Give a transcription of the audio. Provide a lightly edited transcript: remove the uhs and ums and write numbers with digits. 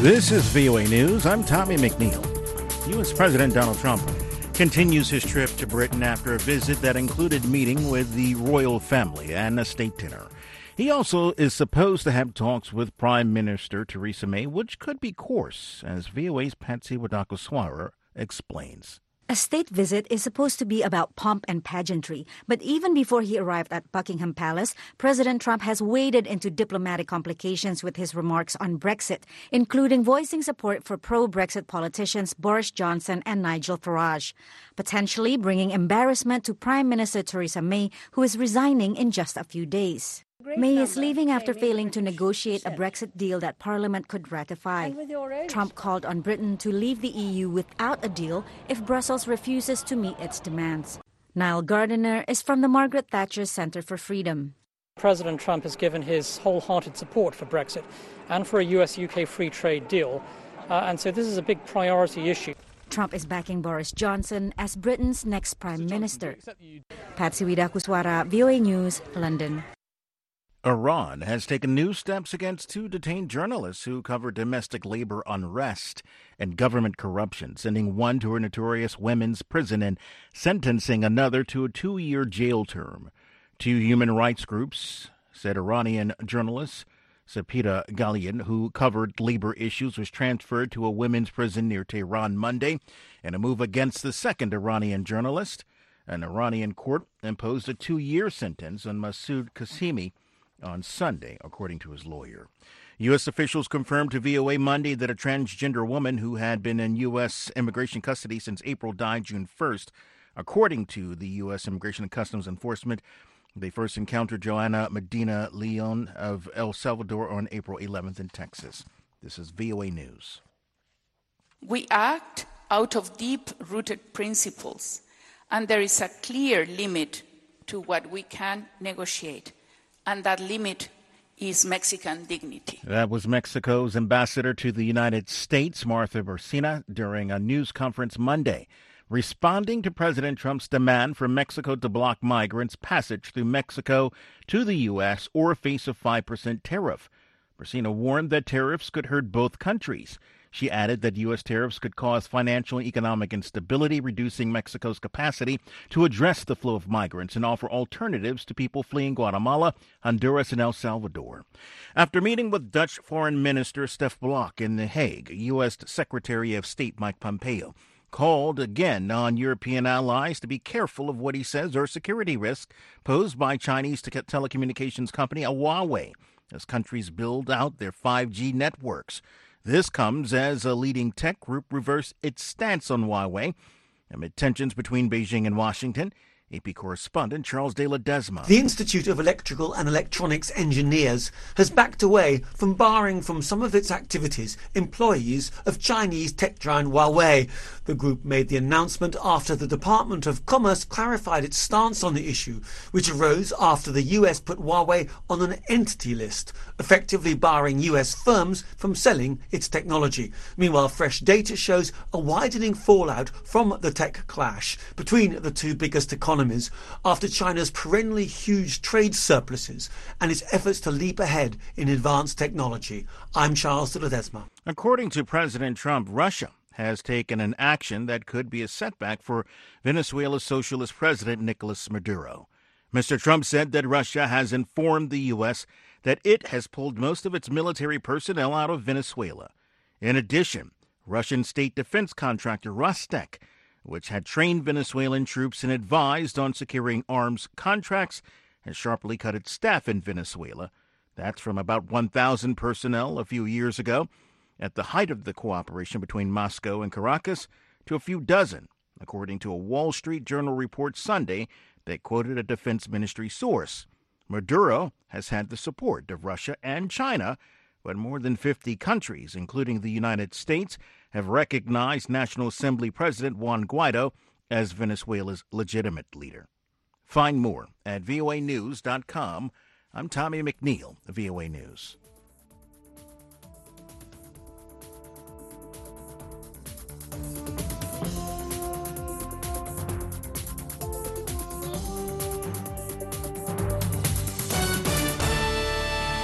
This is VOA News. I'm Tommy McNeil. U.S. President Donald Trump continues his trip to Britain after a visit that included meeting with the royal family and a state dinner. He also is supposed to have talks with Prime Minister Theresa May, which could be coarse, as VOA's Patsy Widakuswara explains. A state visit is supposed to be about pomp and pageantry, but even before he arrived at Buckingham Palace, President Trump has waded into diplomatic complications with his remarks on Brexit, including voicing support for pro-Brexit politicians Boris Johnson and Nigel Farage, potentially bringing embarrassment to Prime Minister Theresa May, who is resigning in just a few days. May is leaving after failing to negotiate a Brexit deal that Parliament could ratify. Trump called on Britain to leave the EU without a deal if Brussels refuses to meet its demands. Niall Gardiner is from the Margaret Thatcher Centre for Freedom. President Trump has given his wholehearted support for Brexit and for a US-UK free trade deal, and so this is a big priority issue. Trump is backing Boris Johnson as Britain's next Prime Minister. Patsy Widakuswara, VOA News, London. Iran has taken new steps against two detained journalists who covered domestic labor unrest and government corruption, sending one to a notorious women's prison and sentencing another to a 2-year jail term. Two human rights groups said Iranian journalist Sapira Ghalian, who covered labor issues, was transferred to a women's prison near Tehran Monday in a move against the second Iranian journalist. An Iranian court imposed a 2-year sentence on Masoud Qasimi on Sunday, according to his lawyer. U.S. officials confirmed to VOA Monday that a transgender woman who had been in U.S. immigration custody since April died June 1st. According to the U.S. Immigration and Customs Enforcement, they first encountered Joanna Medina Leon of El Salvador on April 11th in Texas. This is VOA News. We act out of deep-rooted principles, and there is a clear limit to what we can negotiate. And that limit is Mexican dignity. That was Mexico's ambassador to the United States, Martha Bersina, during a news conference Monday, responding to President Trump's demand for Mexico to block migrants' passage through Mexico to the U.S. or face a 5% tariff. Bersina warned that tariffs could hurt both countries. She added that U.S. tariffs could cause financial and economic instability, reducing Mexico's capacity to address the flow of migrants and offer alternatives to people fleeing Guatemala, Honduras, and El Salvador. After meeting with Dutch Foreign Minister Stef Blok in The Hague, U.S. Secretary of State Mike Pompeo called again on European allies to be careful of what he says are security risks posed by Chinese telecommunications company Huawei as countries build out their 5G networks. This comes as a leading tech group reversed its stance on Huawei amid tensions between Beijing and Washington. AP correspondent Charles de Ledesma. The Institute of Electrical and Electronics Engineers has backed away from barring from some of its activities employees of Chinese tech giant Huawei. The group made the announcement after the Department of Commerce clarified its stance on the issue, which arose after the US put Huawei on an entity list, effectively barring US firms from selling its technology. Meanwhile, fresh data shows a widening fallout from the tech clash between the two biggest economies after China's perennially huge trade surpluses and its efforts to leap ahead in advanced technology. I'm Charles de Ledesma. According to President Trump, Russia has taken an action that could be a setback for Venezuela's socialist president Nicolas Maduro. Mr. Trump said that Russia has informed the U.S. that it has pulled most of its military personnel out of Venezuela. In addition, Russian state defense contractor Rostec, which had trained Venezuelan troops and advised on securing arms contracts, has sharply cut its staff in Venezuela. That's from about 1,000 personnel a few years ago, at the height of the cooperation between Moscow and Caracas, to a few dozen, according to a Wall Street Journal report Sunday that quoted a defense ministry source. Maduro has had the support of Russia and China, but more than 50 countries, including the United States, have recognized National Assembly President Juan Guaido as Venezuela's legitimate leader. Find more at voanews.com. I'm Tommy McNeil, VOA News.